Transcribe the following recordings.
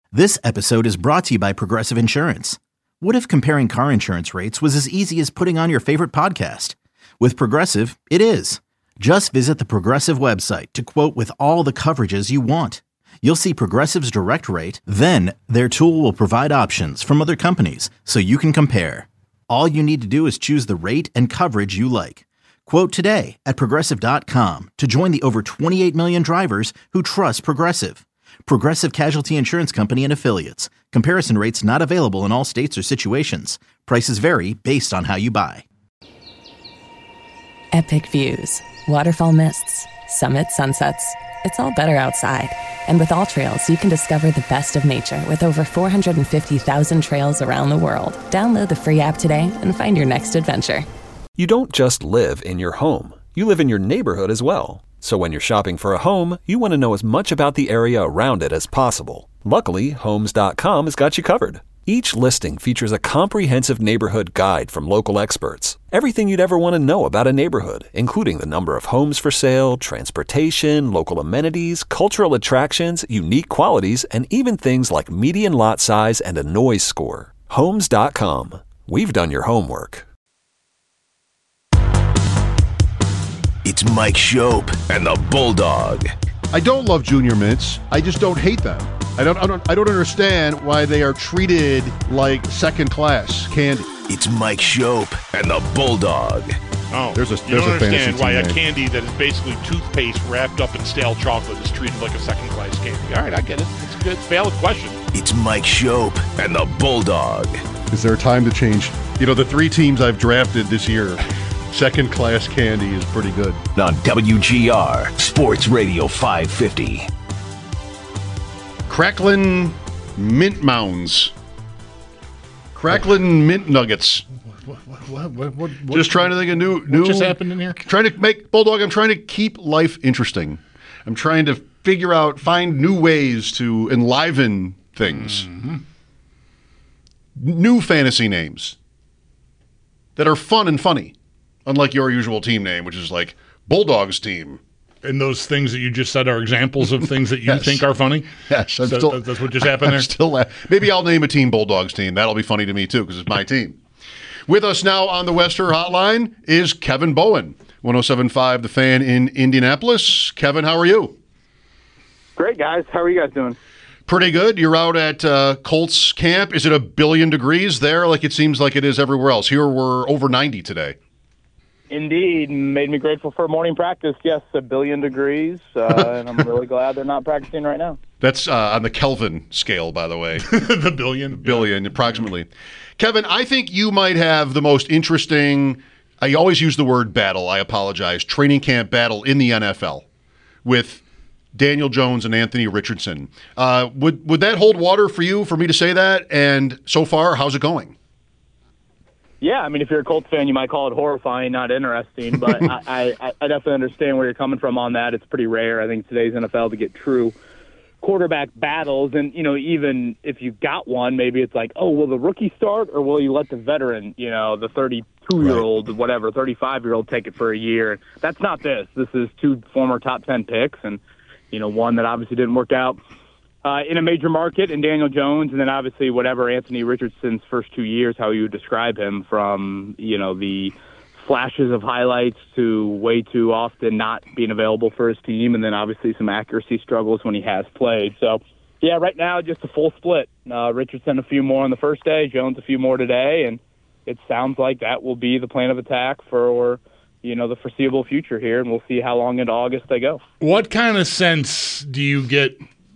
This episode is brought to you by Progressive Insurance. What if comparing car insurance rates was as easy as putting on your favorite podcast? With Progressive, it is. Just visit the Progressive website to quote with all the coverages you want. You'll see Progressive's direct rate, then their tool will provide options from other companies so you can compare. All you need to do is choose the rate and coverage you like. Quote today at Progressive.com to join the over 28 million drivers who trust Progressive. Progressive Casualty Insurance Company and Affiliates. Comparison rates not available in all states or situations. Prices vary based on how you buy. Epic views, waterfall mists, summit sunsets. It's all better outside. And with All Trails, you can discover the best of nature with over 450,000 trails around the world. Download the free app today and find your next adventure. You don't just live in your home. You live in your neighborhood as well. So when you're shopping for a home, you want to know as much about the area around it as possible. Luckily, Homes.com has got you covered. Each listing features a comprehensive neighborhood guide from local experts. Everything you'd ever want to know about a neighborhood, including the number of homes for sale, transportation, local amenities, cultural attractions, unique qualities, and even things like median lot size and a noise score. Homes.com. We've done your homework. It's Mike Schopp and the Bulldog. I don't love Junior Mints. I just don't hate them. I don't understand why they are treated like second-class candy. It's Mike Schopp and the Bulldog. Oh, there's a you don't understand why a name. candy that is basically toothpaste wrapped up in stale chocolate is treated like a second-class candy. All right, I get it. It's a good, valid question. It's Mike Schopp and the Bulldog. Is there a time to change? You know, the three teams I've drafted this year, second-class candy is pretty good. On WGR Sports Radio 550. Cracklin Mint Mounds. Cracklin Mint Nuggets. What Just trying to think of new. What just happened in here? Trying to make Bulldog. I'm trying to keep life interesting. I'm trying to find new ways to enliven things. Mm-hmm. New fantasy names that are fun and funny, unlike your usual team name, which is like Bulldogs team. And those things that you just said are examples of things that you Yes. think are funny? Yes, That's what just happened there? Still maybe I'll name a team Bulldogs team. That'll be funny to me too because it's my team. With us now on the Wester Hotline is Kevin Bowen, 107.5 The Fan in Indianapolis. Kevin, how are you? Great, guys. How are you guys doing? Pretty good. You're out at Colts camp. Is it 1 billion degrees there like it seems like it is everywhere else? Here we're over 90 today. Indeed. Made me grateful for morning practice. Yes, 1 billion degrees, and I'm really glad they're not practicing right now. That's on the Kelvin scale, by the way. The billion? Billion, approximately. Kevin, I think you might have the most interesting, I always use the word battle, I apologize, training camp battle in the NFL with Daniel Jones and Anthony Richardson. Would that hold water for you, for me to say that? And so far, how's it going? Yeah, I mean, if you're a Colts fan, you might call it horrifying, not interesting, but I definitely understand where you're coming from on that. It's pretty rare, I think, today's NFL to get true quarterback battles. And, you know, even if you got one, maybe it's like, oh, will the rookie start or will you let the veteran, you know, the 32-year-old, right, whatever, 35-year-old take it for a year? That's not this. This is two former top 10 picks and, you know, one that obviously didn't work out in a major market in Daniel Jones, and then obviously whatever Anthony Richardson's first 2 years, how you would describe him from, you know, the flashes of highlights to way too often not being available for his team, and then obviously some accuracy struggles when he has played. So, yeah, right now just a full split. Richardson a few more on the first day, Jones a few more today, and it sounds like that will be the plan of attack for, you know, the foreseeable future here, and we'll see how long into August they go. What kind of sense do you get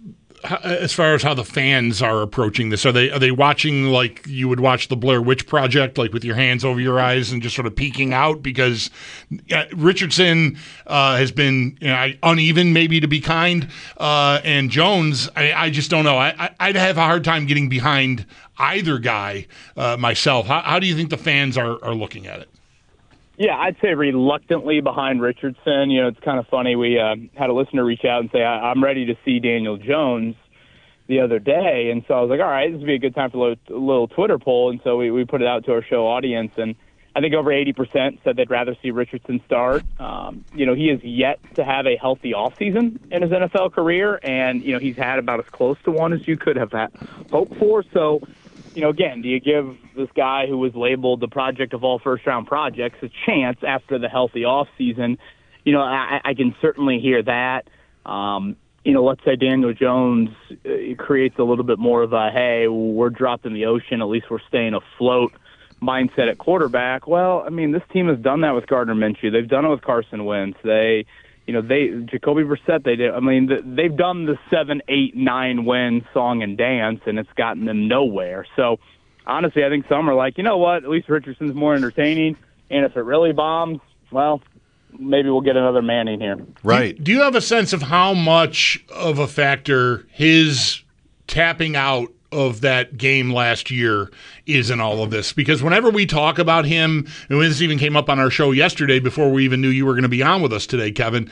as far as how the fans are approaching this? Are they watching like you would watch the Blair Witch Project, like with your hands over your eyes and just sort of peeking out? Because Richardson has been, you know, uneven, maybe to be kind, and Jones, I just don't know. I'd have a hard time getting behind either guy myself. How do you think the fans are looking at it? Yeah, I'd say reluctantly behind Richardson. You know, it's kind of funny. We had a listener reach out and say, I'm ready to see Daniel Jones the other day. And so I was like, all right, this would be a good time for a little Twitter poll. And so we put it out to our show audience. And I think over 80% said they'd rather see Richardson start. He has yet to have a healthy offseason in his NFL career, and, he's had about as close to one as you could have hoped for. So, again, do you give this guy who was labeled the project of all first-round projects a chance after the healthy offseason? I can certainly hear that. Let's say Daniel Jones creates a little bit more of a, hey, we're dropped in the ocean, at least we're staying afloat mindset at quarterback. Well, I mean, this team has done that with Gardner Minshew. They've done it with Carson Wentz. Jacoby Brissett, they did. I mean, they've done the 7, 8, 9 win song and dance, and it's gotten them nowhere. So, honestly, I think some are like, you know what, at least Richardson's more entertaining, and if it really bombs, well, maybe we'll get another Manning here. Right. Do you have a sense of how much of a factor his tapping out of that game last year is in all of this? Because whenever we talk about him, and this even came up on our show yesterday before we even knew you were going to be on with us today, Kevin,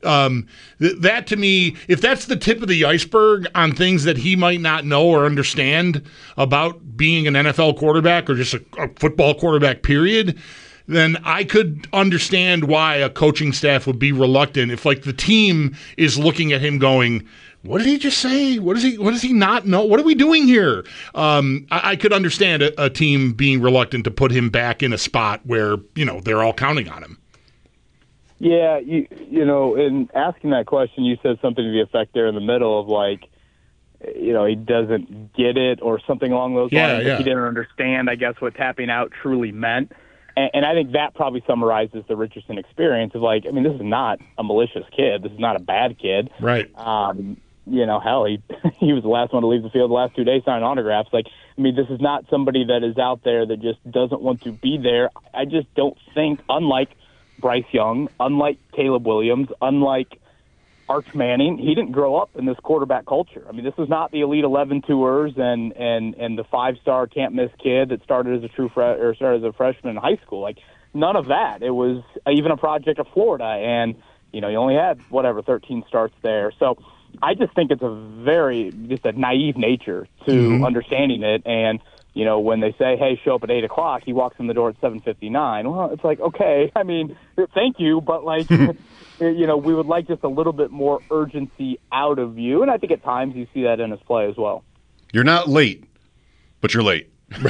that to me, if that's the tip of the iceberg on things that he might not know or understand about being an NFL quarterback or just a football quarterback, period, then I could understand why a coaching staff would be reluctant if, like, the team is looking at him going, what did he just say? What does he not know? What are we doing here? I could understand a team being reluctant to put him back in a spot where, they're all counting on him. Yeah, in asking that question, you said something to the effect there in the middle of, like, he doesn't get it or something along those lines. Yeah. He didn't understand, I guess, what tapping out truly meant. And I think that probably summarizes the Richardson experience of, like, I mean, this is not a malicious kid. This is not a bad kid. Right. Hell, he was the last one to leave the field the last 2 days signing autographs. Like, I mean, this is not somebody that is out there that just doesn't want to be there. I just don't think, unlike Bryce Young, unlike Caleb Williams, unlike Arch Manning, he didn't grow up in this quarterback culture. I mean, this is not the Elite 11 tours and the 5-star can't miss kid that started as started as a freshman in high school. Like, none of that. It was even a project of Florida, and he only had 13 starts there. So I just think it's just a naive nature to understanding it. And when they say, hey, show up at 8 o'clock, he walks in the door at 7:59. Well, it's like, okay, I mean, thank you, but, like, we would like just a little bit more urgency out of you. And I think at times you see that in his play as well. You're not late, but you're late.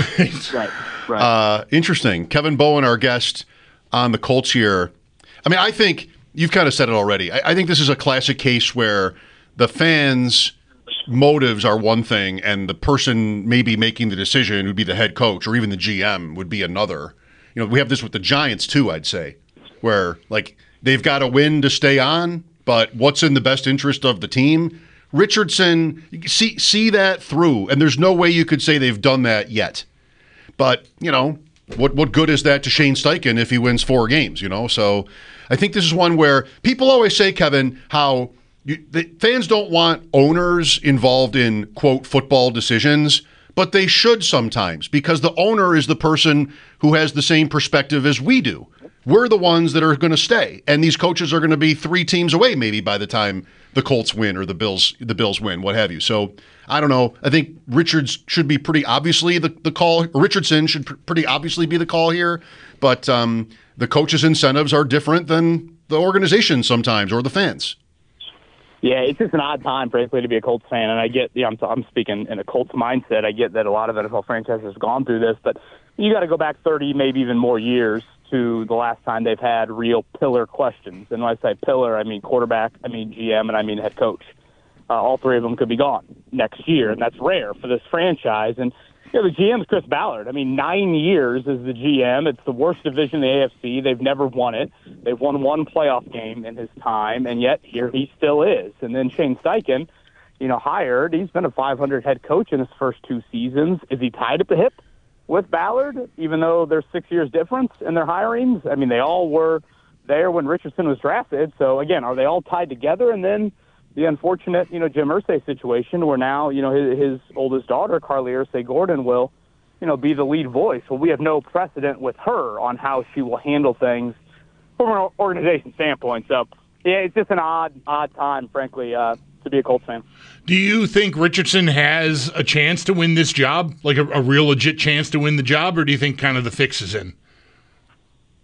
Right. Interesting. Kevin Bowen, our guest on the Colts here. I mean, I think you've kind of said it already. I think this is a classic case where the fans' motives are one thing, and the person maybe making the decision would be the head coach or even the GM would be another. We have this with the Giants too, I'd say, where, like, they've got to win to stay on, but what's in the best interest of the team? Richardson, see that through, and there's no way you could say they've done that yet. But, what good is that to Shane Steichen if he wins 4 games, So I think this is one where people always say, Kevin, how the fans don't want owners involved in, quote, football decisions, but they should sometimes, because the owner is the person who has the same perspective as we do. We're the ones that are going to stay, and these coaches are going to be 3 teams away maybe by the time the Colts win or the Bills win, what have you. So I don't know. I think Richards should be pretty obviously the call. Richardson should pretty obviously be the call here, but the coaches' incentives are different than the organization sometimes or the fans. Yeah, it's just an odd time, frankly, to be a Colts fan, and I get. I'm speaking in a Colts mindset. I get that a lot of NFL franchises have gone through this, but you got to go back 30, maybe even more years to the last time they've had real pillar questions. And when I say pillar, I mean quarterback, I mean GM, and I mean head coach. All 3 of them could be gone next year, and that's rare for this franchise. And the GM's Chris Ballard. I mean, 9 years as the GM. It's the worst division in the AFC. They've never won it. They've won 1 playoff game in his time, and yet here he still is. And then Shane Steichen, hired. He's been a .500 head coach in his first 2 seasons. Is he tied at the hip with Ballard, even though there's 6 years difference in their hirings? I mean, they all were there when Richardson was drafted. So, again, are they all tied together? And then the unfortunate, Jim Irsay situation where now, his oldest daughter, Carly Irsay Gordon, will, be the lead voice. Well, we have no precedent with her on how she will handle things from an organization standpoint. So, yeah, it's just an odd time, frankly, to be a Colts fan. Do you think Richardson has a chance to win this job, like a real legit chance to win the job, or do you think kind of the fix is in?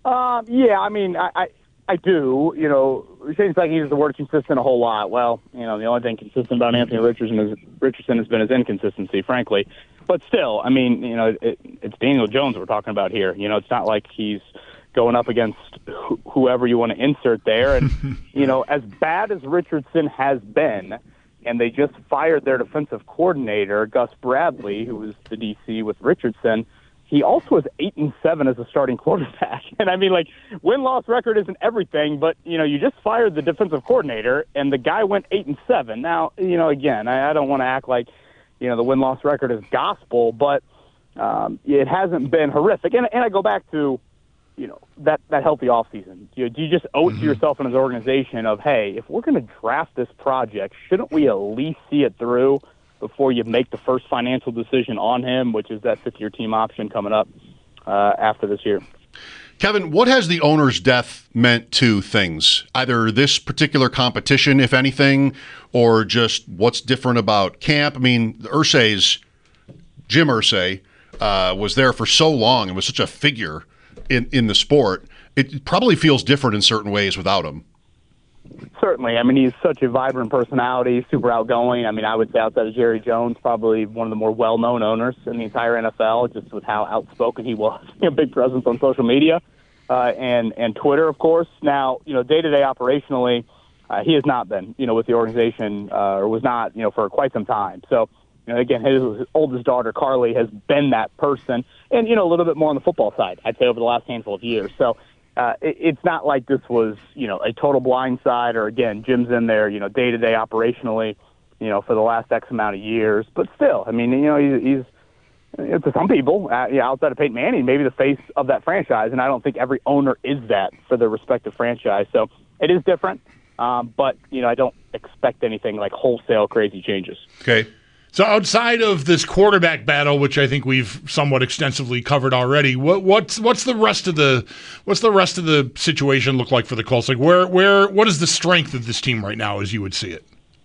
Yeah, I mean, I do. You know, it seems like he uses the word consistent a whole lot. Well, you know, the only thing consistent about Anthony Richardson has been his inconsistency, frankly. But still, I mean, you know, it's Daniel Jones we're talking about here. You know, it's not like he's going up against whoever you want to insert there. And, you know, as bad as Richardson has been, and they just fired their defensive coordinator, Gus Bradley, who was the DC with Richardson, he also is 8-7 as a starting quarterback. And I mean, like, win-loss record isn't everything, but, you know, you just fired the defensive coordinator, and the guy went 8-7. Now, you know, again, I don't want to act like, you know, the win-loss record is gospel, but it hasn't been horrific. And I go back to, you know, that healthy offseason. Do you just owe it to yourself and as an organization of, hey, if we're going to draft this project, shouldn't we at least see it through before you make the first financial decision on him, which is that fifth-year team option coming up after this year? Kevin, what has the owner's death meant to things? Either this particular competition, if anything, or just what's different about camp? I mean, Jim Irsay was there for so long and was such a figure in the sport. It probably feels different in certain ways without him. Certainly. I mean, he's such a vibrant personality, super outgoing. I mean, I would say outside of Jerry Jones, probably one of the more well-known owners in the entire NFL, just with how outspoken he was. You know, big presence on social media and Twitter, of course. Now, you know, day-to-day operationally, he has not been, you know, with the organization or was not, you know, for quite some time. So, you know, again, his oldest daughter, Carly, has been that person. And, you know, a little bit more on the football side, I'd say, over the last handful of years. So, it's not like this was, you know, a total blindside or, again, Jim's in there, you know, day-to-day operationally, you know, for the last X amount of years. But still, I mean, you know, he's to some people, outside of Peyton Manning, maybe the face of that franchise. And I don't think every owner is that for their respective franchise. So it is different. But, you know, I don't expect anything like wholesale crazy changes. Okay. So outside of this quarterback battle, which I think we've somewhat extensively covered already, what's the rest of the situation look like for the Colts? Like what is the strength of this team right now, as you would see it?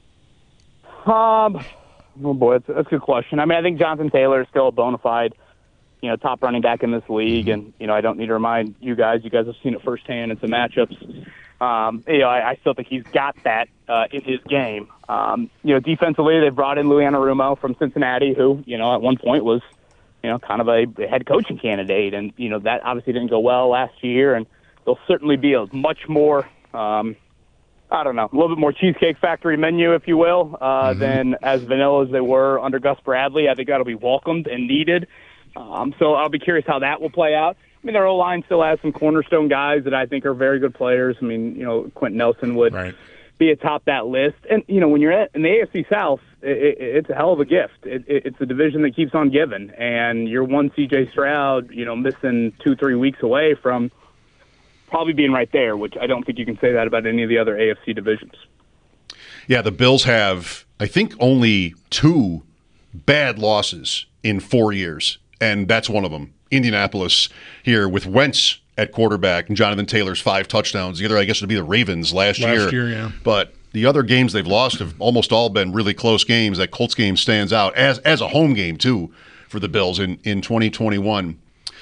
Oh boy, that's a good question. I mean, I think Jonathan Taylor is still a bona fide, you know, top running back in this league, and you know, I don't need to remind you guys. You guys have seen it firsthand in some matchups. You know, I still think he's got that in his game. You know, defensively, they brought in Louis Anarumo from Cincinnati, who, you know, at one point was, you know, kind of a head coaching candidate. And, you know, that obviously didn't go well last year. And there'll certainly be a much more, I don't know, a little bit more Cheesecake Factory menu, if you will, than as vanilla as they were under Gus Bradley. I think that'll be welcomed and needed. So I'll be curious how that will play out. I mean, their O-line still has some cornerstone guys that I think are very good players. I mean, you know, Quentin Nelson would be atop that list. And, you know, when you're in the AFC South, it's a hell of a gift. It's a division that keeps on giving. And you're one C.J. Stroud, you know, missing 2-3 weeks away from probably being right there, which I don't think you can say that about any of the other AFC divisions. Yeah, the Bills have, I think, only 2 bad losses in 4 years, and that's one of them. Indianapolis here with Wentz at quarterback and Jonathan Taylor's 5 touchdowns. The other, I guess, would be the Ravens last year. Yeah. But the other games they've lost have almost all been really close games. That Colts game stands out as a home game, too, for the Bills in 2021.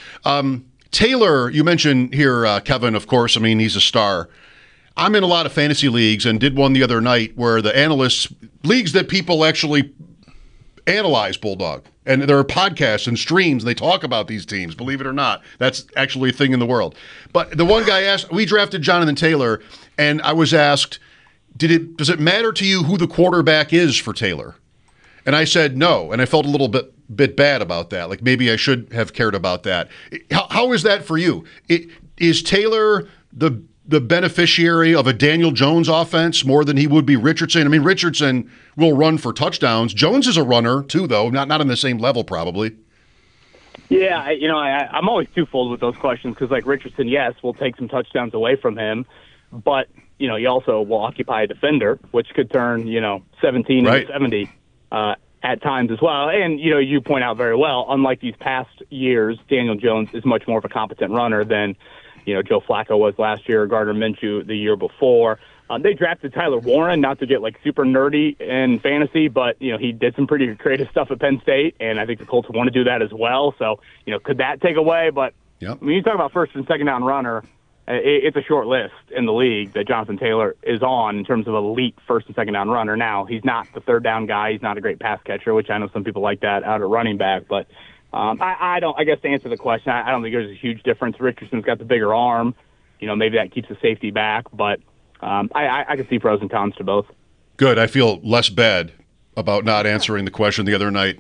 Taylor, you mentioned here, Kevin, of course. I mean, he's a star. I'm in a lot of fantasy leagues and did one the other night where the analysts, leagues that people actually analyze Bulldog. And there are podcasts and streams, and they talk about these teams, believe it or not. That's actually a thing in the world. But the one guy asked, we drafted Jonathan Taylor, and I was asked, does it matter to you who the quarterback is for Taylor? And I said no, and I felt a little bit bad about that. Like maybe I should have cared about that. How is that for you? Is Taylor the beneficiary of a Daniel Jones offense more than he would be Richardson? I mean, Richardson will run for touchdowns. Jones is a runner too, though, not on the same level probably. Yeah, I'm always twofold with those questions because, like Richardson, yes, we'll take some touchdowns away from him, but you know, he also will occupy a defender, which could turn 17 into 70 at times as well. And you know, you point out very well, unlike these past years, Daniel Jones is much more of a competent runner than Joe Flacco was last year, or Gardner Minshew the year before. They drafted Tyler Warren, not to get like super nerdy in fantasy, but he did some pretty creative stuff at Penn State, and I think the Colts want to do that as well. So could that take away? But Yep. When you talk about first and second down runner, it's a short list in the league that Jonathan Taylor is on in terms of elite first and second down runner. Now, he's not the third down guy. He's not a great pass catcher, which I know some people like that out at running back. But I guess to answer the question, I don't think there's a huge difference. Richardson's got the bigger arm. Maybe that keeps the safety back. But I can see pros and cons to both. Good. I feel less bad about not answering the question the other night.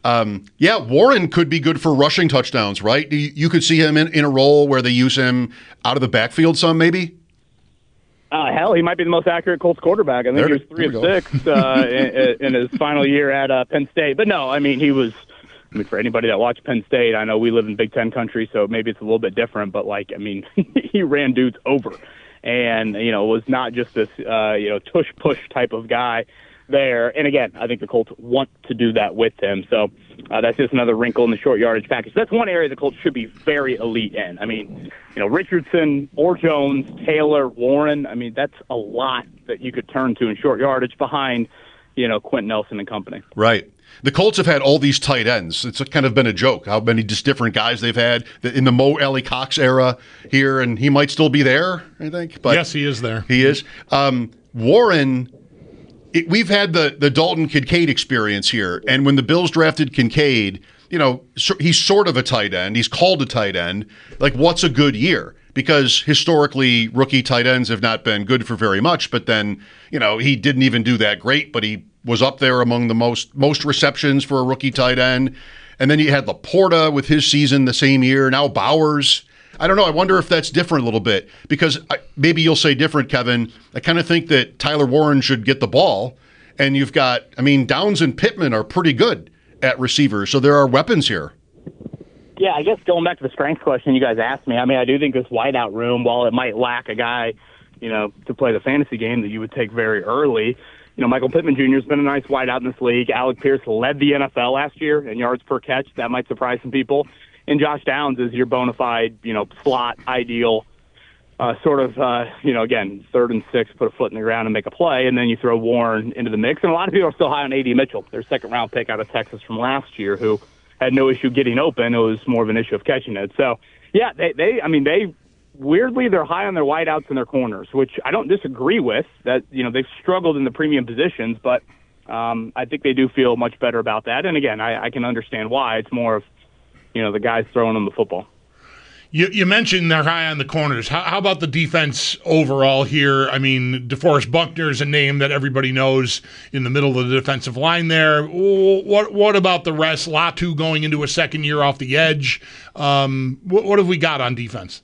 Warren could be good for rushing touchdowns, right? You could see him in a role where they use him out of the backfield some, maybe? Hell, he might be the most accurate Colts quarterback. I think he was 3 of 6 in his final year at Penn State. But no, he was – for anybody that watched Penn State, I know we live in Big Ten country, so maybe it's a little bit different. But, he ran dudes over and, was not just this, tush-push type of guy there. And again, I think the Colts want to do that with him. So that's just another wrinkle in the short yardage package. That's one area the Colts should be very elite in. Richardson or Jones, Taylor, Warren, that's a lot that you could turn to in short yardage behind, Quentin Nelson and company. Right. The Colts have had all these tight ends. It's kind of been a joke how many just different guys they've had in the Mo Alley Cox era here, and he might still be there, I think. But yes, he is there. He is. Warren, we've had the Dalton Kincaid experience here, and when the Bills drafted Kincaid, he's sort of a tight end. He's called a tight end. What's a good year? Because historically, rookie tight ends have not been good for very much, but then, he didn't even do that great, but he was up there among the most receptions for a rookie tight end. And then you had Laporta with his season the same year. Now Bowers. I don't know. I wonder if that's different a little bit because maybe you'll say different, Kevin. I kind of think that Tyler Warren should get the ball. And you've got, Downs and Pittman are pretty good at receivers. So there are weapons here. Yeah, I guess going back to the strength question you guys asked me, I do think this wideout room, while it might lack a guy, to play the fantasy game that you would take very early, Michael Pittman Jr. has been a nice wideout in this league. Alec Pierce led the NFL last year in yards per catch. That might surprise some people. And Josh Downs is your bona fide, slot ideal, again, 3rd and 6, put a foot in the ground and make a play, and then you throw Warren into the mix. And a lot of people are still high on A.D. Mitchell, their second-round pick out of Texas from last year, who had no issue getting open. It was more of an issue of catching it. So, yeah, they weirdly, they're high on their wideouts and their corners, which I don't disagree with. That they've struggled in the premium positions, but I think they do feel much better about that. And again, I can understand why. It's more of the guys throwing them the football. You mentioned they're high on the corners. How about the defense overall here? DeForest Buckner is a name that everybody knows in the middle of the defensive line there. What about the rest? Latu going into a second year off the edge. What have we got on defense?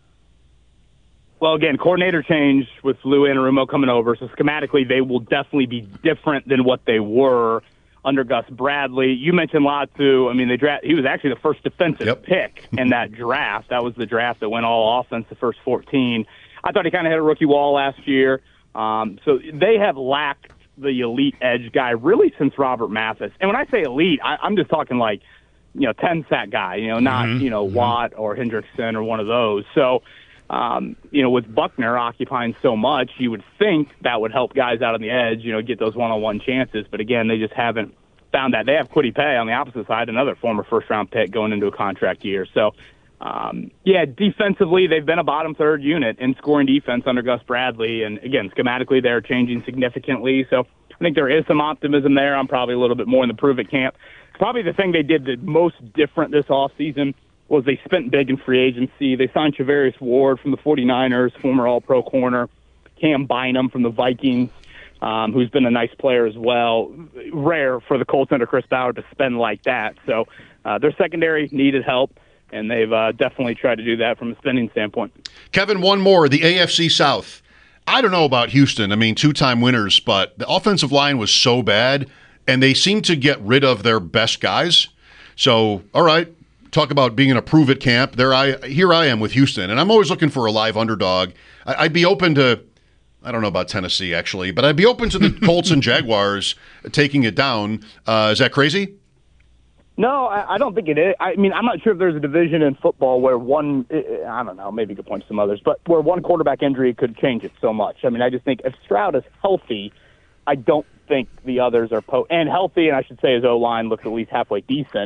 Well, again, coordinator change with Lou Anarumo coming over, so schematically they will definitely be different than what they were under Gus Bradley. You mentioned Latu. He was actually the first defensive pick in that draft. That was the draft that went all offense the first 14. I thought he kind of hit a rookie wall last year. So they have lacked the elite edge guy really since Robert Mathis. And when I say elite, I'm just talking 10-sack guy, not, Watt or Hendrickson or one of those. So, with Buckner occupying so much, you would think that would help guys out on the edge, get those one-on-one chances. But again, they just haven't found that. They have Kwity Paye on the opposite side, another former first-round pick going into a contract year. So, defensively, they've been a bottom third unit in scoring defense under Gus Bradley. And again, schematically, they're changing significantly. So I think there is some optimism there. I'm probably a little bit more in the prove-it camp. Probably the thing they did the most different this offseason was they spent big in free agency. They signed Charvarius Ward from the 49ers, former All-Pro corner, Cam Bynum from the Vikings, who's been a nice player as well. Rare for the Colts under Chris Ballard to spend like that. So their secondary needed help, and they've definitely tried to do that from a spending standpoint. Kevin, one more, the AFC South. I don't know about Houston. Two-time winners, but the offensive line was so bad, and they seem to get rid of their best guys. So, all right. Talk about being in a prove-it camp. Here I am with Houston, and I'm always looking for a live underdog. I'd be open to, I don't know about Tennessee actually, but I'd be open to the Colts and Jaguars taking it down. Is that crazy? No, I don't think it is. I'm not sure if there's a division in football where one, I don't know, maybe you could point to some others, but where one quarterback injury could change it so much. I just think if Stroud is healthy, I don't think the others are and healthy, and I should say his O-line looks at least halfway decent.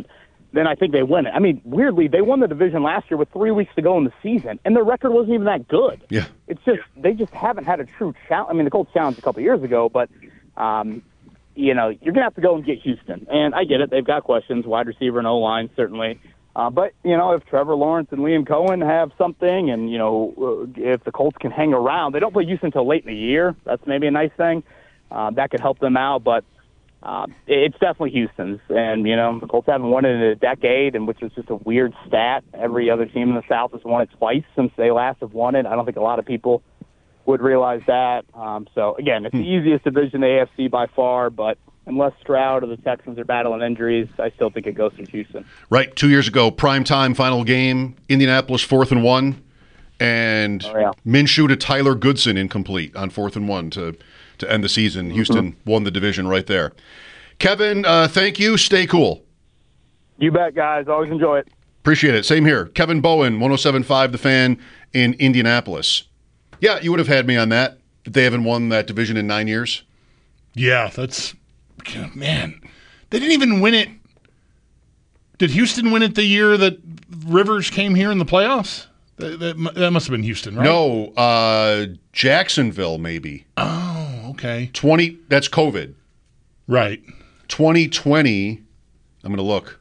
then I think they win it. I mean, weirdly, they won the division last year with 3 weeks to go in the season, and their record wasn't even that good. Yeah. It's just they just haven't had a true challenge. I mean, the Colts challenged a couple years ago, but, you're going to have to go and get Houston. And I get it. They've got questions, wide receiver and O-line, certainly. But, if Trevor Lawrence and Liam Cohen have something and, if the Colts can hang around, they don't play Houston until late in the year. That's maybe a nice thing. That could help them out, but it's definitely Houston's. And, the Colts haven't won it in a decade, and which is just a weird stat. Every other team in the South has won it twice since they last have won it. I don't think a lot of people would realize that. So, again, it's the easiest division in the AFC by far, but unless Stroud or the Texans are battling injuries, I still think it goes to Houston. Right. 2 years ago, primetime final game, Indianapolis 4th and 1, and Minshew to Tyler Goodson incomplete on 4th and 1 to end the season. Houston won the division right there. Kevin, thank you. Stay cool. You bet, guys. Always enjoy it. Appreciate it. Same here. Kevin Bowen, 107.5 The Fan in Indianapolis. Yeah, you would have had me on that. They haven't won that division in 9 years. Yeah, man, they didn't even win it. Did Houston win it the year that Rivers came here in the playoffs? That must have been Houston, right? No, Jacksonville maybe. Oh, okay. That's COVID. Right. 2020, I'm going to look.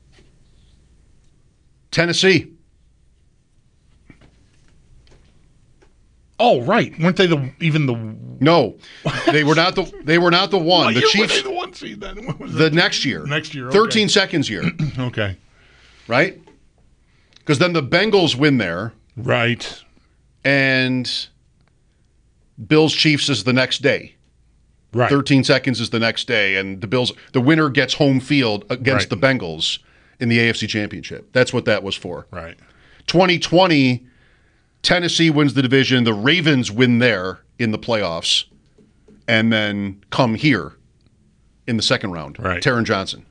Tennessee. Oh, right. Weren't they even the? No, they were not the. They were not the one. The Chiefs. Were they the 1 seed then? What was the next year. Next year. Okay. 13 seconds year. Okay. Right. Because then the Bengals win there. Right. And Bills Chiefs is the next day. Right. 13 seconds is the next day, and the winner gets home field against the Bengals in the AFC Championship. That's what that was for. Right. 2020. Tennessee wins the division. The Ravens win there in the playoffs and then come here in the second round. Right. Taron Johnson.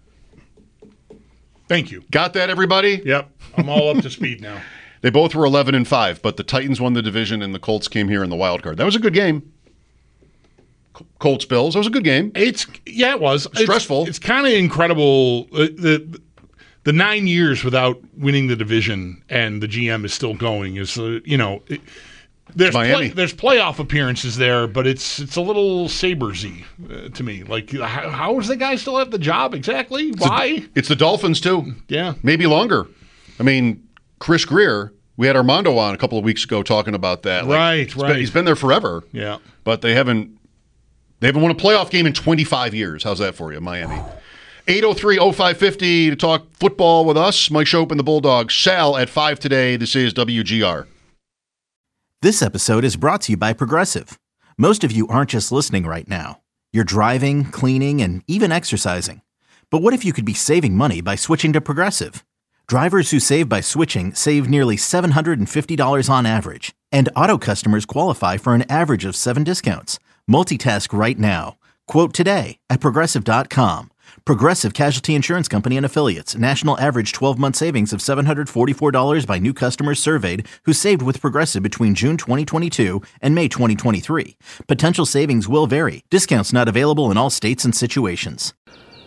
Thank you. Got that, everybody? Yep. I'm all up to speed now. They both were 11-5, but the Titans won the division and the Colts came here in the wild card. That was a good game. Colts-Bills. That was a good game. It was. Stressful. It's kind of incredible. The 9 years without winning the division and the GM is still going is, there's Miami. There's playoff appearances there, but it's a little Sabres-y to me. Like, how does the guy still have the job exactly? Why? It's the Dolphins, too. Yeah. Maybe longer. I mean, Chris Greer, we had Armando on a couple of weeks ago talking about that. Right. He's been there forever. Yeah. But they haven't won a playoff game in 25 years. How's that for you, Miami? 803-0550 to talk football with us. Mike Shope and the Bulldogs. Sal at 5 today. This is WGR. This episode is brought to you by Progressive. Most of you aren't just listening right now. You're driving, cleaning, and even exercising. But what if you could be saving money by switching to Progressive? Drivers who save by switching save nearly $750 on average. And auto customers qualify for an average of 7 discounts. Multitask right now. Quote today at Progressive.com. Progressive Casualty Insurance Company and Affiliates. National average 12-month savings of $744 by new customers surveyed who saved with Progressive between June 2022 and May 2023. Potential savings will vary. Discounts not available in all states and situations.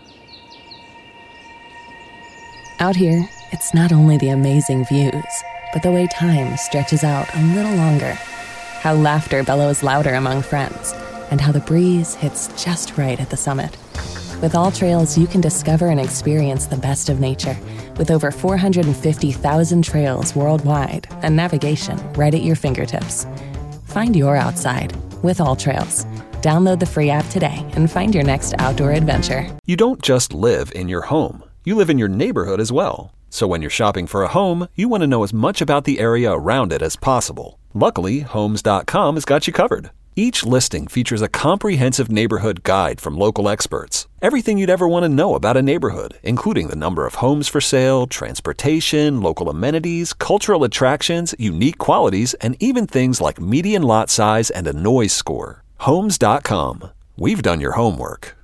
Out here, it's not only the amazing views, but the way time stretches out a little longer. How laughter bellows louder among friends, and how the breeze hits just right at the summit. With All Trails, you can discover and experience the best of nature with over 450,000 trails worldwide and navigation right at your fingertips. Find your outside with All Trails. Download the free app today and find your next outdoor adventure. You don't just live in your home. You live in your neighborhood as well. So when you're shopping for a home, you want to know as much about the area around it as possible. Luckily, Homes.com has got you covered. Each listing features a comprehensive neighborhood guide from local experts. Everything you'd ever want to know about a neighborhood, including the number of homes for sale, transportation, local amenities, cultural attractions, unique qualities, and even things like median lot size and a noise score. Homes.com. We've done your homework.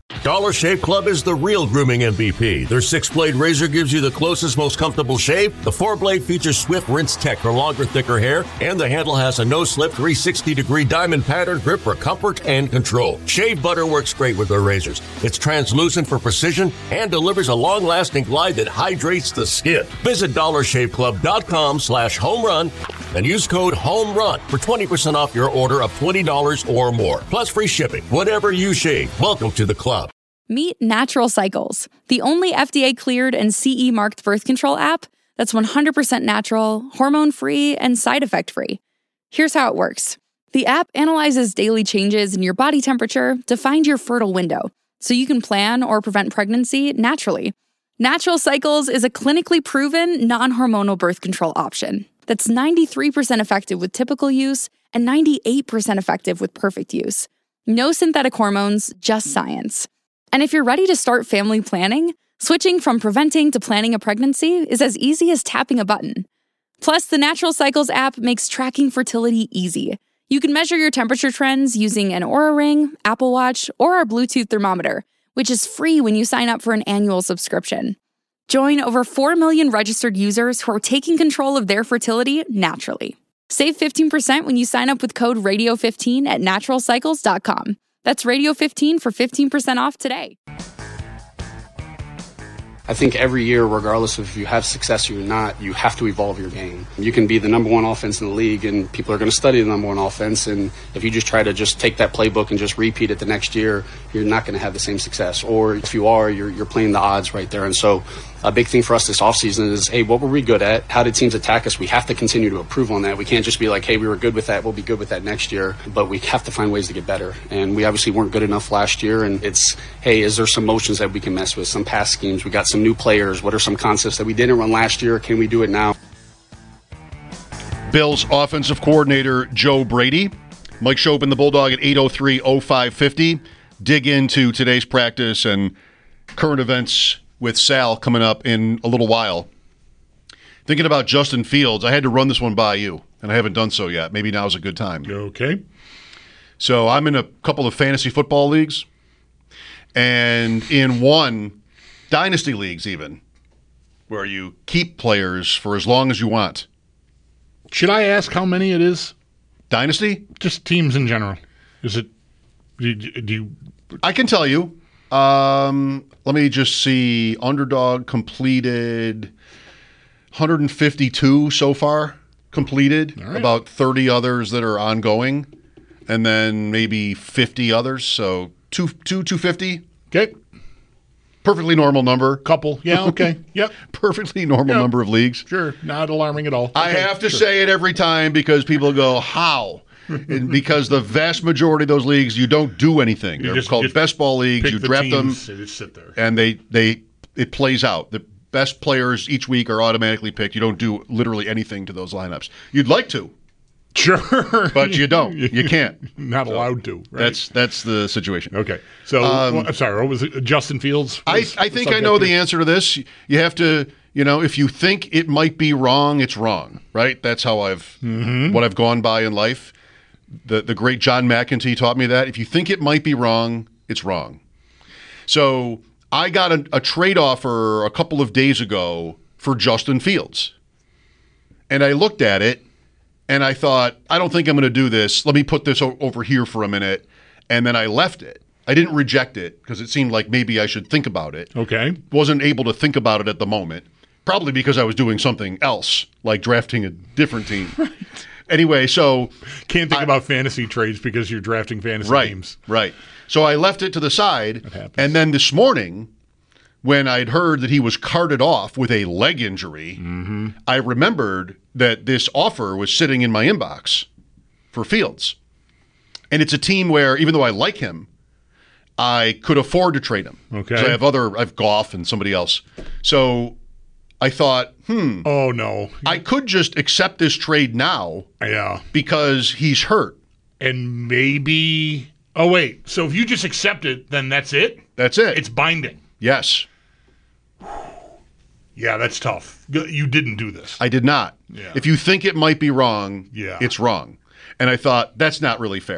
Dollar Shave Club is the real grooming MVP. Their 6-blade razor gives you the closest, most comfortable shave. The 4-blade features swift rinse tech for longer, thicker hair. And the handle has a no-slip 360-degree diamond pattern grip for comfort and control. Shave butter works great with their razors. It's translucent for precision and delivers a long-lasting glide that hydrates the skin. Visit DollarShaveClub.com/homerun and use code HOMERUN for 20% off your order of $20 or more. Plus free shipping. Whatever you shave, welcome to the club. Meet Natural Cycles, the only FDA-cleared and CE-marked birth control app that's 100% natural, hormone-free, and side effect-free. Here's how it works. The app analyzes daily changes in your body temperature to find your fertile window, so you can plan or prevent pregnancy naturally. Natural Cycles is a clinically proven, non-hormonal birth control option that's 93% effective with typical use and 98% effective with perfect use. No synthetic hormones, just science. And if you're ready to start family planning, switching from preventing to planning a pregnancy is as easy as tapping a button. Plus, the Natural Cycles app makes tracking fertility easy. You can measure your temperature trends using an Oura Ring, Apple Watch, or our Bluetooth thermometer, which is free when you sign up for an annual subscription. Join over 4 million registered users who are taking control of their fertility naturally. Save 15% when you sign up with code RADIO15 at naturalcycles.com. That's Radio15 for 15% off today. I think every year, regardless of if you have success or not, you have to evolve your game. You can be the number one offense in the league, and people are going to study the number one offense. And if you just try to just take that playbook and just repeat it the next year, you're not going to have the same success. Or if you are, you're playing the odds right there. And so a big thing for us this offseason is, hey, what were we good at? How did teams attack us? We have to continue to improve on that. We can't just be like, hey, we were good with that. We'll be good with that next year. But we have to find ways to get better. And we obviously weren't good enough last year. And it's, hey, is there some motions that we can mess with, some pass schemes? We got some new players. What are some concepts that we didn't run last year? Can we do it now? Bills offensive coordinator Joe Brady. Mike Shope and the Bulldog at 803-0550. Dig into today's practice and current events with Sal coming up in a little while. Thinking about Justin Fields, I had to run this one by you, and I haven't done so yet. Maybe now's a good time. Okay. So I'm in a couple of fantasy football leagues, and in one, dynasty leagues even, where you keep players for as long as you want. Should I ask how many it is? Dynasty? Just teams in general. Is it? Do you? I can tell you. Let me just see. Underdog completed 152 so far completed. Right. About 30 others that are ongoing, and then maybe 50 others. So 250. Okay. Perfectly normal number. Couple. Yeah, okay. Yep. Perfectly normal number of leagues. Sure. Not alarming at all. I have to say it every time because people go, how? And because the vast majority of those leagues, you don't do anything. They're called best ball leagues. You draft them, they just sit there. And it plays out. The best players each week are automatically picked. You don't do literally anything to those lineups. You'd like to. Sure. But you don't. You can't. Not allowed to. Right? That's the situation. Okay. So, I'm sorry, what was it? Justin Fields? I think I know the answer to this. You have to, if you think it might be wrong, it's wrong, right? That's how what I've gone by in life. The great John McEntee taught me that. If you think it might be wrong, it's wrong. So I got a trade offer a couple of days ago for Justin Fields. And I looked at it, and I thought, I don't think I'm going to do this. Let me put this over here for a minute. And then I left it. I didn't reject it because it seemed like maybe I should think about it. Okay. Wasn't able to think about it at the moment. Probably because I was doing something else, like drafting a different team. Right. Anyway, so can't think about fantasy trades because you're drafting fantasy teams. Right. So I left it to the side, and then this morning, when I'd heard that he was carted off with a leg injury, I remembered that this offer was sitting in my inbox for Fields. And it's a team where, even though I like him, I could afford to trade him. Okay. So I have Goff and somebody else. So I thought, oh, no. I could just accept this trade now. Yeah. Because he's hurt. And maybe, oh, wait. So if you just accept it, then that's it? That's it. It's binding. Yes. Yeah, that's tough. You didn't do this. I did not. Yeah. If you think it might be wrong, yeah. It's wrong. And I thought, that's not really fair.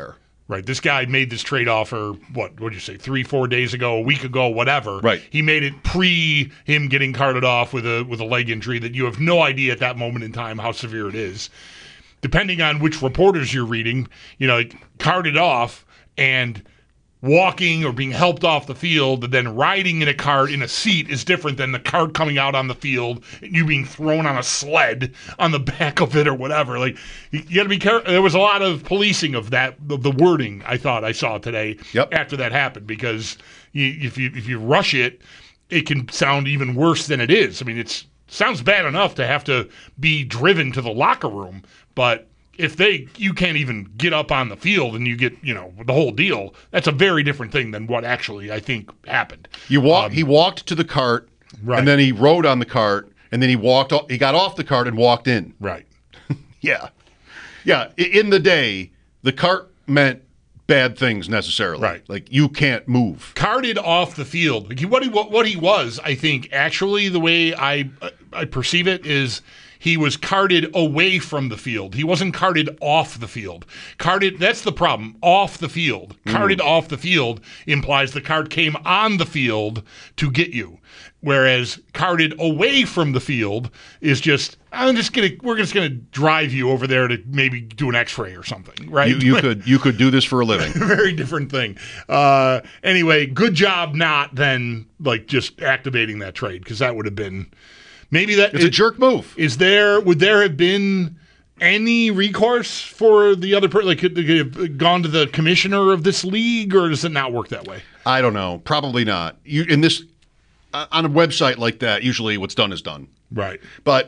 Right. This guy made this trade offer, what would you say, 3-4 days ago, a week ago, whatever. Right. He made it pre him getting carted off with a leg injury that you have no idea at that moment in time how severe it is. Depending on which reporters you're reading, carted off and walking or being helped off the field and then riding in a cart in a seat is different than the cart coming out on the field and you being thrown on a sled on the back of it or whatever. Like, you got to be careful. There was a lot of policing of that, of the wording I thought I saw today after that happened, because if you rush it, it can sound even worse than it is. I mean, it sounds bad enough to have to be driven to the locker room, but if you can't even get up on the field and you get, the whole deal, that's a very different thing than what actually I think happened. He walked to the cart, right, and then he rode on the cart, and then he got off the cart and walked in. Right. Yeah. Yeah. In the day, the cart meant bad things necessarily. Right. Like, you can't move. Carted off the field. What he was, I think, actually, the way I perceive it is, he was carted away from the field. He wasn't carted off the field. That's the problem. Off the field. Carted off the field implies the cart came on the field to get you. Whereas carted away from the field is just, we're just gonna drive you over there to maybe do an X-ray or something, right? You could do this for a living. Very different thing. Anyway, good job not then just activating that trade, because that would have been. Maybe it's a jerk move. Would there have been any recourse for the other person? Like, could they have gone to the commissioner of this league, or does it not work that way? I don't know. Probably not. On a website like that, usually what's done is done. Right. But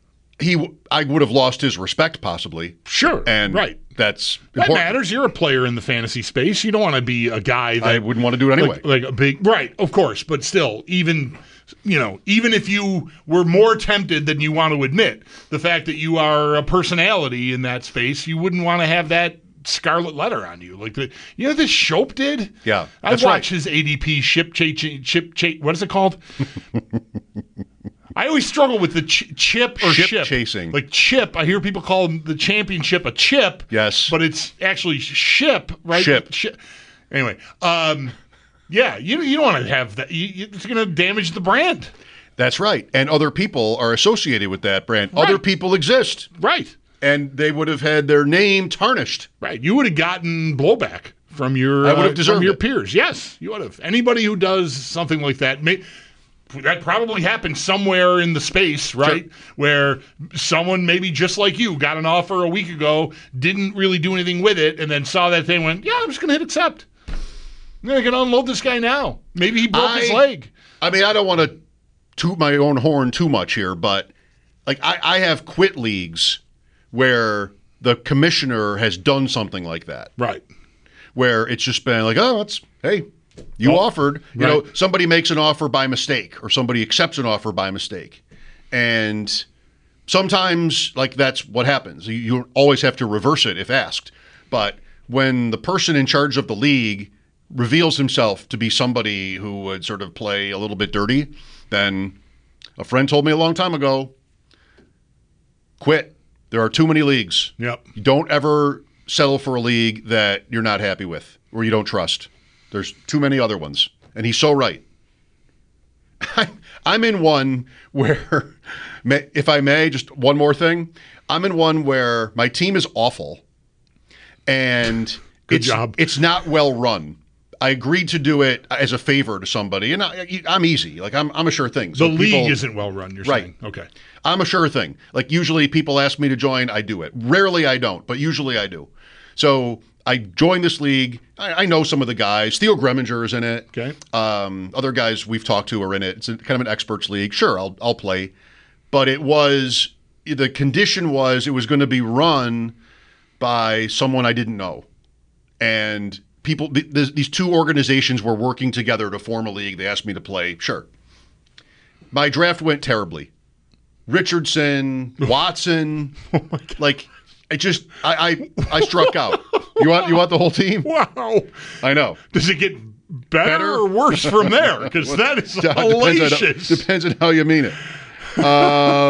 I would have lost his respect, possibly. Sure. And right. That matters. You're a player in the fantasy space. You don't want to be a guy that I wouldn't want to do it anyway. Like a big, right? Of course, but still, even if you were more tempted than you want to admit, the fact that you are a personality in that space, you wouldn't want to have that scarlet letter on you. Like this Shope did. Yeah, I watched his ADP ship chase. What is it called? I always struggle with the chip or ship chasing. Like chip, I hear people call the championship a chip. Yes, but it's actually ship, right? Ship. Anyway, yeah, you don't want to have that. It's going to damage the brand. That's right, and other people are associated with that brand. Right. Other people exist, right? And they would have had their name tarnished. Right. You would have gotten blowback from your peers. Yes, you would have. Anybody who does something like that that probably happened somewhere in the space, right? Sure. Where someone maybe just like you got an offer a week ago, didn't really do anything with it, and then saw that thing and went, yeah, I'm just going to hit accept. I'm going to unload this guy now. Maybe he broke his leg. I mean, I don't want to toot my own horn too much here, but I have quit leagues where the commissioner has done something like that. Right. Where it's just been like, hey, you offered. You somebody makes an offer by mistake, or somebody accepts an offer by mistake. And sometimes, that's what happens. You always have to reverse it if asked. But when the person in charge of the league reveals himself to be somebody who would sort of play a little bit dirty, then a friend told me a long time ago, quit. There are too many leagues. Yep. You don't ever settle for a league that you're not happy with or you don't trust. There's too many other ones. And he's so right. I'm in one where, if I may, just one more thing. I'm in one where my team is awful and Good job. It's not well run. I agreed to do it as a favor to somebody, and I'm easy. I'm a sure thing. So the league isn't well run, you're right. saying? Okay. I'm a sure thing. Usually people ask me to join, I do it. Rarely I don't, but usually I do. So I joined this league. I know some of the guys. Theo Greminger is in it. Okay. Other guys we've talked to are in it. It's kind of an experts league. Sure, I'll play. But the condition was it was going to be run by someone I didn't know. And people, these two organizations were working together to form a league. They asked me to play. Sure. My draft went terribly. Richardson, Watson, I struck out. You want the whole team? Wow. I know. Does it get better or worse from there? Because that is hellacious. Depends on how you mean it.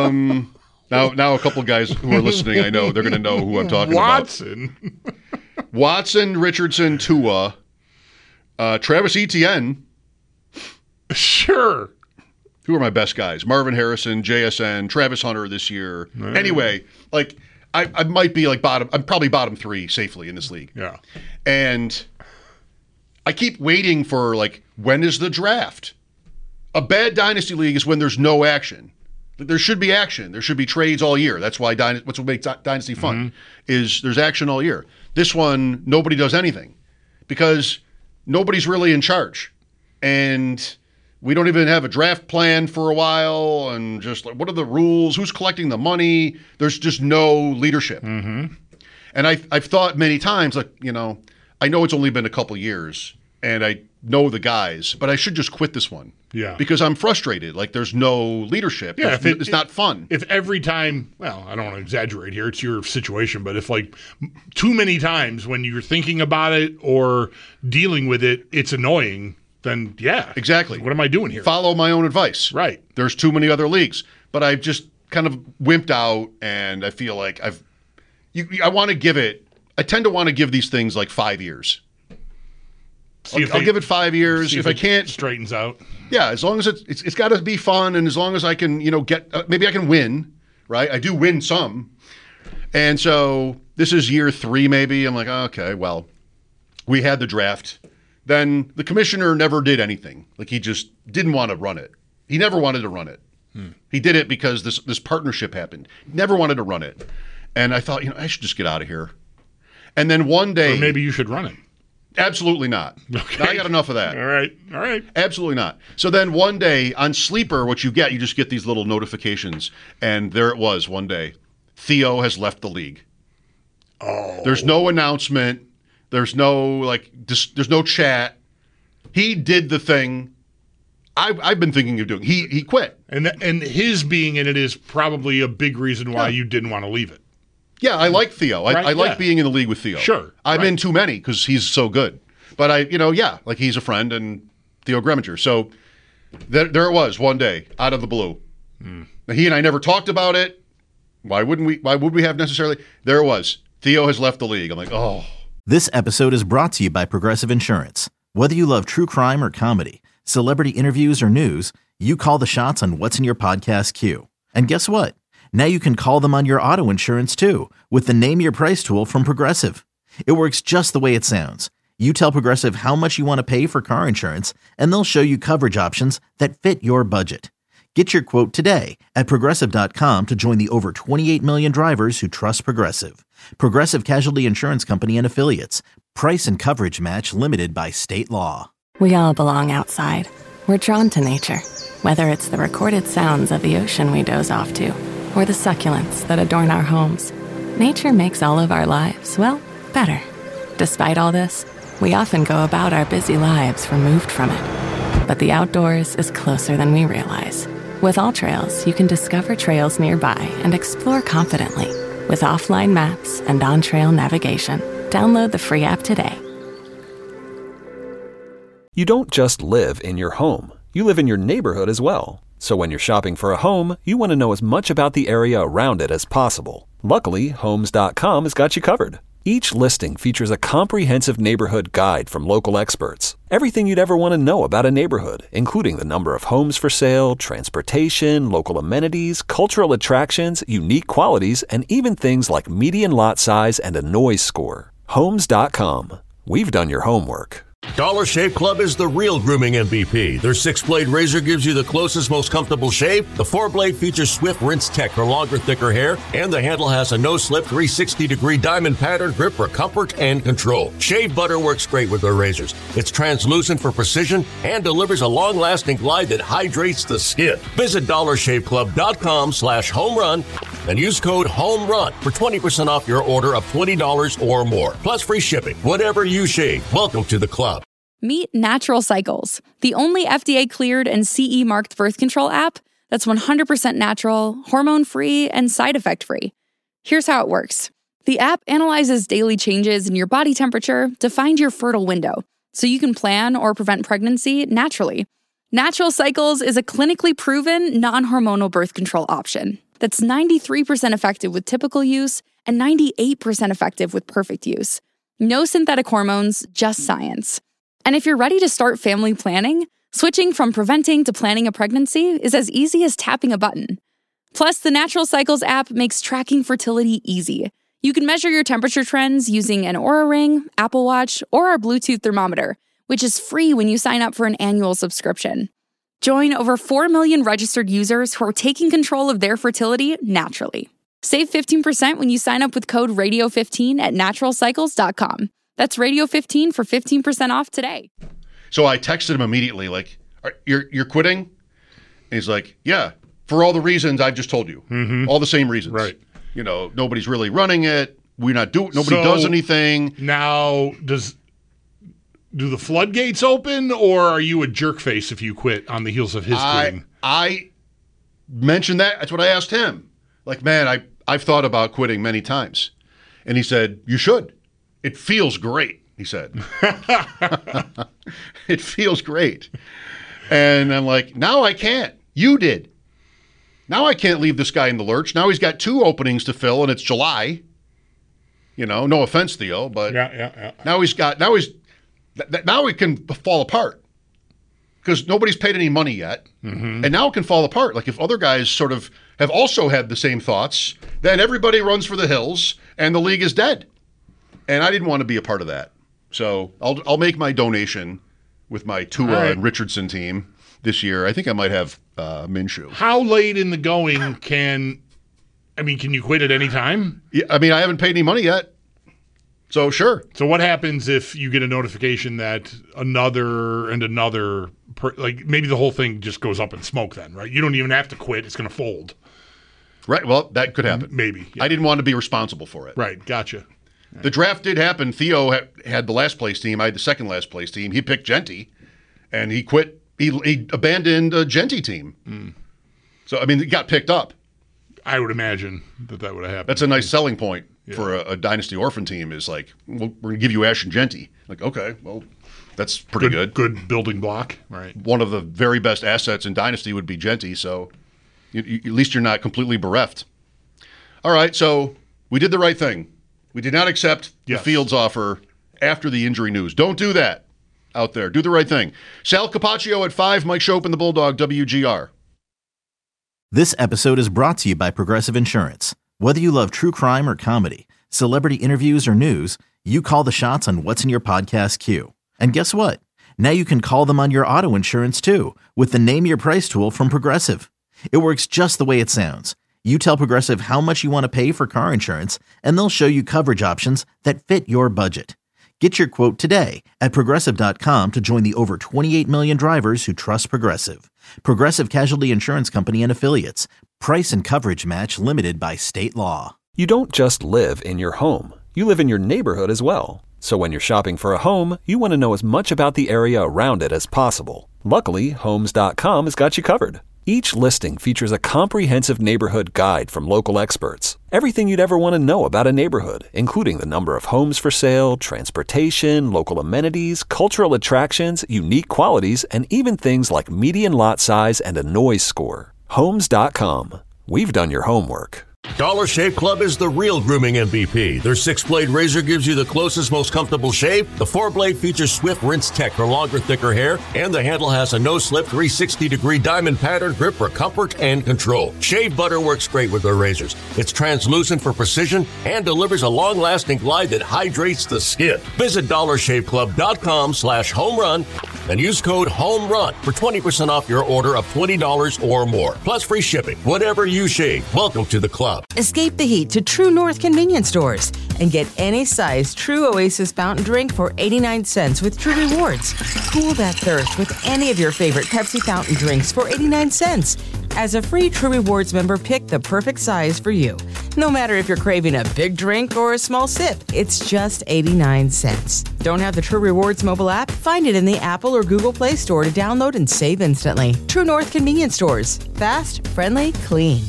Now a couple of guys who are listening, I know they're going to know who I'm talking Watson. about. Watson, Richardson, Tua, Travis Etienne. Sure. Who are my best guys? Marvin Harrison, JSN, Travis Hunter this year. Anyway, like I might be like bottom. I'm probably bottom 3 safely in this league. Yeah. And I keep waiting for like, when is the draft? A bad dynasty league is when there's no action. There should be action. There should be trades all year. That's why what's what makes dynasty fun is there's action all year. This one, nobody does anything because nobody's really in charge. And we don't even have a draft plan for a while. And just like, what are the rules? Who's collecting the money? There's just no leadership. And I've thought many times, like, you know, I know it's only been a couple years and I know the guys, but I should just quit this one. Yeah. Because I'm frustrated. Like, there's no leadership. Yeah, it's not fun. If every time, well, I don't want to exaggerate here, it's your situation, but if like too many times when you're thinking about it or dealing with it, it's annoying, then yeah. Exactly. What am I doing here? Follow my own advice. Right. There's too many other leagues. But I've just kind of wimped out, and I feel like I tend to want to give these things like 5 years. I'll give it 5 years. If I can't, straightens out. Yeah, as long as it's got to be fun, and as long as I can, get maybe I can win, right? I do win some, and so this is year 3. Maybe I'm like, okay, well, we had the draft. Then the commissioner never did anything. Like, he just didn't want to run it. He never wanted to run it. He did it because this partnership happened. Never wanted to run it, and I thought, I should just get out of here. And then one day, or maybe you should run it. Absolutely not. Okay. I got enough of that. All right. Absolutely not. So then one day on Sleeper, what you just get these little notifications, and there it was one day. Theo has left the league. Oh. There's no announcement. There's no there's no chat. He did the thing I've been thinking of doing. He quit. And his being in it is probably a big reason why you didn't want to leave it. Yeah, I like Theo. I like being in the league with Theo. Sure. I'm in too many because he's so good. But he's a friend, and Theo Greminger. So there it was one day out of the blue. Now, he and I never talked about it. Why would we have necessarily? There it was. Theo has left the league. I'm like, oh. This episode is brought to you by Progressive Insurance. Whether you love true crime or comedy, celebrity interviews or news, you call the shots on what's in your podcast queue. And guess what? Now you can call them on your auto insurance too with the Name Your Price tool from Progressive. It works just the way it sounds. You tell Progressive how much you want to pay for car insurance, and they'll show you coverage options that fit your budget. Get your quote today at Progressive.com to join the over 28 million drivers who trust Progressive. Progressive Casualty Insurance Company and Affiliates. Price and coverage match limited by state law. We all belong outside. We're drawn to nature, whether it's the recorded sounds of the ocean we doze off to, or the succulents that adorn our homes. Nature makes all of our lives, well, better. Despite all this, we often go about our busy lives removed from it. But the outdoors is closer than we realize. With AllTrails, you can discover trails nearby and explore confidently. With offline maps and on-trail navigation, download the free app today. You don't just live in your home. You live in your neighborhood as well. So when you're shopping for a home, you want to know as much about the area around it as possible. Luckily, Homes.com has got you covered. Each listing features a comprehensive neighborhood guide from local experts. Everything you'd ever want to know about a neighborhood, including the number of homes for sale, transportation, local amenities, cultural attractions, unique qualities, and even things like median lot size and a noise score. Homes.com. We've done your homework. Dollar Shave Club is the real grooming MVP. Their 6-blade razor gives you the closest, most comfortable shave. The 4-blade features swift rinse tech for longer, thicker hair, and the handle has a no-slip 360-degree diamond pattern grip for comfort and control. Shave butter works great with their razors. It's translucent for precision and delivers a long-lasting glide that hydrates the skin. Visit DollarShaveClub.com/homerun and use code HOMERUN for 20% off your order of $20 or more, plus free shipping. Whatever you shave, welcome to the club. Meet Natural Cycles, the only FDA-cleared and CE-marked birth control app that's 100% natural, hormone-free, and side effect-free. Here's how it works. The app analyzes daily changes in your body temperature to find your fertile window, so you can plan or prevent pregnancy naturally. Natural Cycles is a clinically proven, non-hormonal birth control option that's 93% effective with typical use and 98% effective with perfect use. No synthetic hormones, just science. And if you're ready to start family planning, switching from preventing to planning a pregnancy is as easy as tapping a button. Plus, the Natural Cycles app makes tracking fertility easy. You can measure your temperature trends using an Oura Ring, Apple Watch, or our Bluetooth thermometer, which is free when you sign up for an annual subscription. Join over 4 million registered users who are taking control of their fertility naturally. Save 15% when you sign up with code RADIO15 at naturalcycles.com. That's Radio15 for 15% off today. So I texted him immediately, like, you're quitting? And he's like, yeah, for all the reasons I've just told you. Mm-hmm. All the same reasons. Right. You know, nobody's really running it. Nobody does anything. Now, do the floodgates open, or are you a jerk face if you quit on the heels of his quitting? I mentioned that. That's what I asked him. Like, man, I've thought about quitting many times. And he said, you should. It feels great, he said. It feels great. And I'm like, now I can't. You did. Now I can't leave this guy in the lurch. Now he's got 2 openings to fill, and it's July. You know, no offense, Theo, but yeah. Now it can fall apart because nobody's paid any money yet. Mm-hmm. And now it can fall apart. Like if other guys sort of have also had the same thoughts, then everybody runs for the hills and the league is dead. And I didn't want to be a part of that. So I'll make my donation with my Tua and Richardson team this year. I think I might have Minshew. How late in the going can you quit at any time? Yeah, I mean, I haven't paid any money yet. So sure. So what happens if you get a notification that another, maybe the whole thing just goes up in smoke then, right? You don't even have to quit. It's going to fold. Right. Well, that could happen. Maybe. Yeah. I didn't want to be responsible for it. Right. Gotcha. The draft did happen. Theo had the last place team. I had the second last place team. He picked Genty, and he quit. He abandoned a Genty team. Mm. So, I mean, it got picked up. I would imagine that would have happened. That's a nice selling point for a Dynasty Orphan team is like, we're going to give you Ash and Genty. Like, okay, well, that's pretty good. Good building block. Right. One of the very best assets in Dynasty would be Genty, so at least you're not completely bereft. All right, so we did the right thing. We did not accept the Fields offer after the injury news. Don't do that out there. Do the right thing. Sal Capaccio at 5, Mike Shope and the Bulldog, WGR. This episode is brought to you by Progressive Insurance. Whether you love true crime or comedy, celebrity interviews or news, you call the shots on what's in your podcast queue. And guess what? Now you can call them on your auto insurance too with the Name Your Price tool from Progressive. It works just the way it sounds. You tell Progressive how much you want to pay for car insurance, and they'll show you coverage options that fit your budget. Get your quote today at Progressive.com to join the over 28 million drivers who trust Progressive. Progressive Casualty Insurance Company and Affiliates. Price and coverage match limited by state law. You don't just live in your home. You live in your neighborhood as well. So when you're shopping for a home, you want to know as much about the area around it as possible. Luckily, Homes.com has got you covered. Each listing features a comprehensive neighborhood guide from local experts. Everything you'd ever want to know about a neighborhood, including the number of homes for sale, transportation, local amenities, cultural attractions, unique qualities, and even things like median lot size and a noise score. Homes.com. We've done your homework. Dollar Shave Club is the real grooming MVP. Their 6-blade razor gives you the closest, most comfortable shave. The 4-blade features Swift Rinse Tech for longer, thicker hair. And the handle has a no-slip 360-degree diamond pattern grip for comfort and control. Shave butter works great with their razors. It's translucent for precision and delivers a long-lasting glide that hydrates the skin. Visit DollarShaveClub.com/homerun and use code HOMERUN for 20% off your order of $20 or more. Plus free shipping. Whatever you shave, welcome to the club. Escape the heat to True North convenience stores and get any size True Oasis fountain drink for 89 cents with True Rewards. Cool that thirst with any of your favorite Pepsi fountain drinks for 89 cents. As a free True Rewards member, pick the perfect size for you. No matter if you're craving a big drink or a small sip, it's just 89 cents. Don't have the True Rewards mobile app? Find it in the Apple or Google Play Store to download and save instantly. True North convenience stores. Fast, friendly, clean.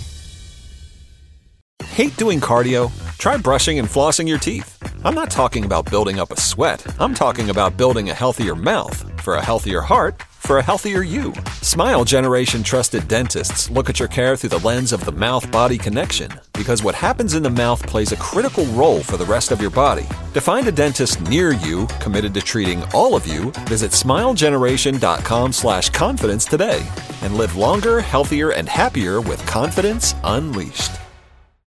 Hate doing cardio? Try brushing and flossing your teeth. I'm not talking about building up a sweat. I'm talking about building a healthier mouth. For a healthier heart, for a healthier you. Smile Generation trusted dentists look at your care through the lens of the mouth-body connection, because what happens in the mouth plays a critical role for the rest of your body. To find a dentist near you committed to treating all of you, visit smilegeneration.com/confidence today and live longer, healthier, and happier with confidence unleashed.